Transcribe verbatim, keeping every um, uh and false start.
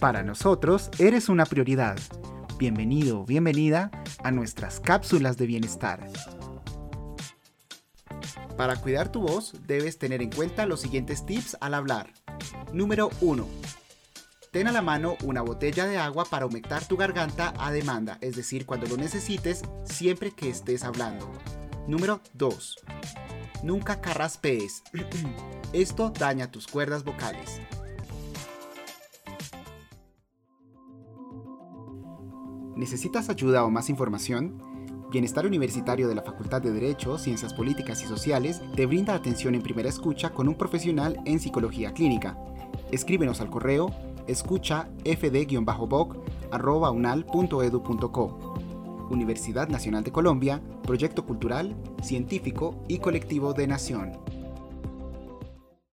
Para nosotros, eres una prioridad. Bienvenido o bienvenida a nuestras cápsulas de bienestar. Para cuidar tu voz, debes tener en cuenta los siguientes tips al hablar. Número uno. Ten a la mano una botella de agua para humectar tu garganta a demanda, es decir, cuando lo necesites, siempre que estés hablando. Número dos. Nunca carraspees. Esto daña tus cuerdas vocales. ¿Necesitas ayuda o más información? Bienestar Universitario de la Facultad de Derecho, Ciencias Políticas y Sociales te brinda atención en primera escucha con un profesional en psicología clínica. Escríbenos al correo escucha f d guion voc arroba unal punto edu punto co. Universidad Nacional de Colombia, Proyecto Cultural, Científico y Colectivo de Nación.